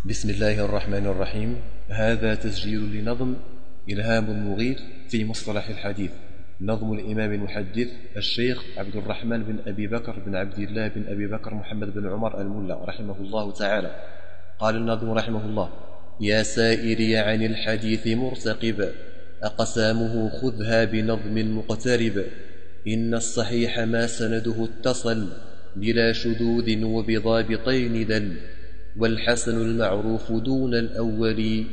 بسم الله الرحمن الرحيم. هذا تسجيل لنظم إلهام المغيث في مصطلح الحديث، نظم الإمام المحدث الشيخ عبد الرحمن بن أبي بكر بن عبد الله بن أبي بكر محمد بن عمر الملا رحمه الله تعالى. قال الناظم رحمه الله: يا سائري عن الحديث مرتقب، أقسامه خذها بنظم مقترب. إن الصحيح ما سنده اتصل، بلا شذوذ وبضابطين دل. والحسن المعروف دون الأول،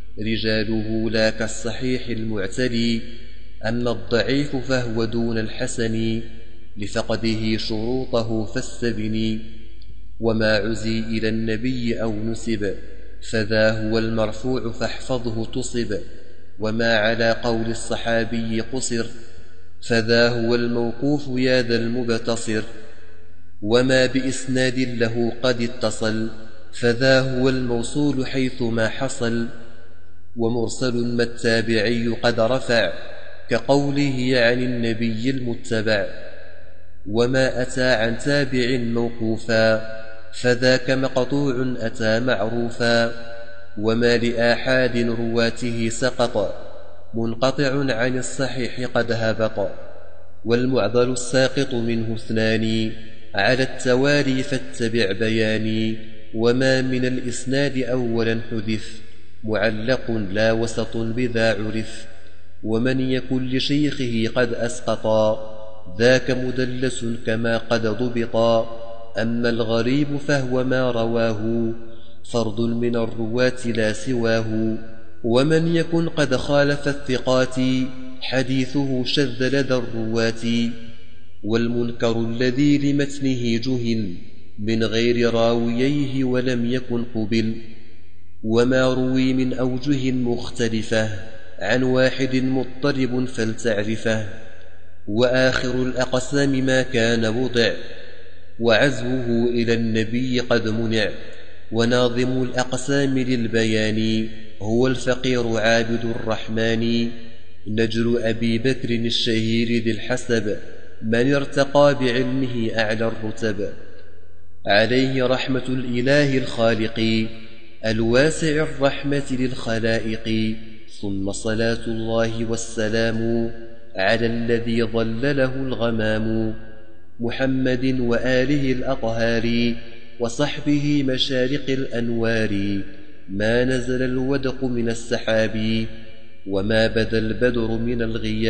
رجاله لا كالصحيح المعتلي. أما الضعيف فهو دون الحسن، لفقده شروطه فاستبني. وما عزي إلى النبي أو نسب، فذا هو المرفوع فاحفظه تصب. وما على قول الصحابي قصر، فذا هو الموقوف يا ذا المبتصر. وما بإسناد له قد اتصل، فذا هو الموصول حيث ما حصل. ومرسل ما التابعي قد رفع، كقوله عن النبي المتبع. وما أتى عن تابع موقوفا، فذاك مقطوع أتى معروفا. وما لآحاد رواته سقط، منقطع عن الصحيح قد هبط. والمعضل الساقط منه اثنان، على التوالي فاتبع بياني. وما من الإسناد أولا حذف، معلق لا وسط بذا عرف. ومن يكن لشيخه قد أسقطا، ذاك مدلس كما قد ضبطا. أما الغريب فهو ما رواه، فرد من الرواة لا سواه. ومن يكن قد خالف الثقات، حديثه شذ لدى الرواة. والمنكر الذي لمتنه جهل، من غير راوييه ولم يكن قبل. وما روي من أوجه مختلفة، عن واحد مضطرب فلتعرفه. وآخر الأقسام ما كان وضع، وعزوه إلى النبي قد منع. وناظم الأقسام للبيان، هو الفقير عابد الرحمن. نجل أبي بكر الشهير ذي الحسب، من ارتقى بعلمه أعلى الرتب. عليه رحمة الإله الخالق، الواسع الرحمة للخلائق. ثم صلاة الله والسلام، على الذي ظلله الغمام. محمد وآله الأطهار، وصحبه مشارق الأنوار. ما نزل الودق من السحاب، وما بدا البدر من الغياب.